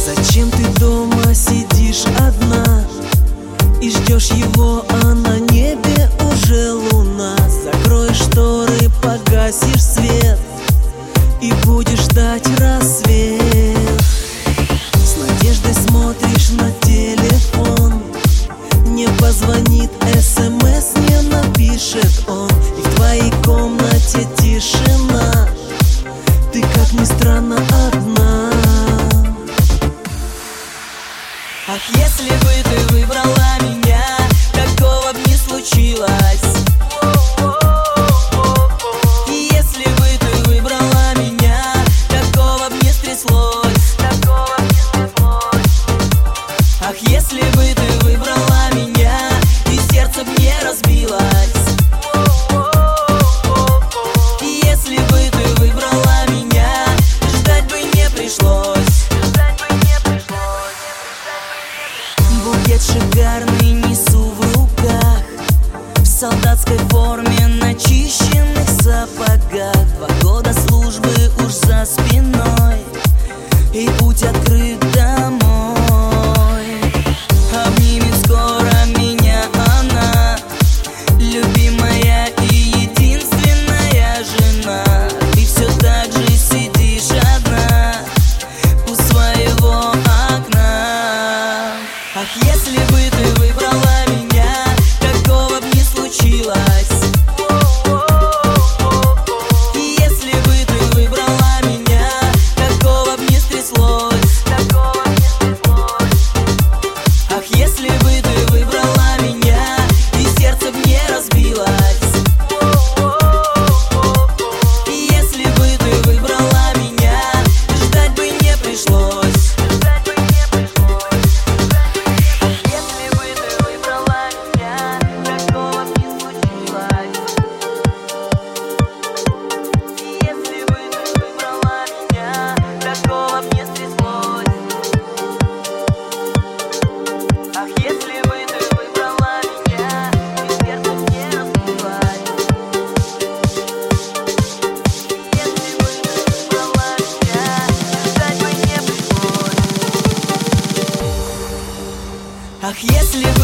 Зачем ты дома сидишь одна и ждешь его, а на небе уже луна? Закроешь шторы, погасишь свет и будешь ждать рассвет. С надеждой смотришь на телефон, не позвонит СМС, не напишет он, и в твоей комнате тишина. Ты, как ни странно, одна. Ах, если бы ты выбрала меня, такого б не случилось. И если бы ты выбрала меня, такого б не стряслось. Ах, если бы ты выбрала меня, и сердце б не разбилось. И если бы ты выбрала меня, ждать бы не пришлось. Букет шикарный несу в руках, в солдатской форме, начищенных сапогах. 2 года службы уж за спиной, и путь открыт домой. Обнимет скоро меня она, любимая и единственная жена. Ты все так же сидишь одна у своего окна. Ах, если бы ты выбрала меня, такого б не случилось. И если бы ты выбрала меня, такого б не стряслось. Ах, если бы ты выбрала меня, и сердце б не разбилось. И если бы ты выбрала меня, ждать бы не пришлось. Ах, если бы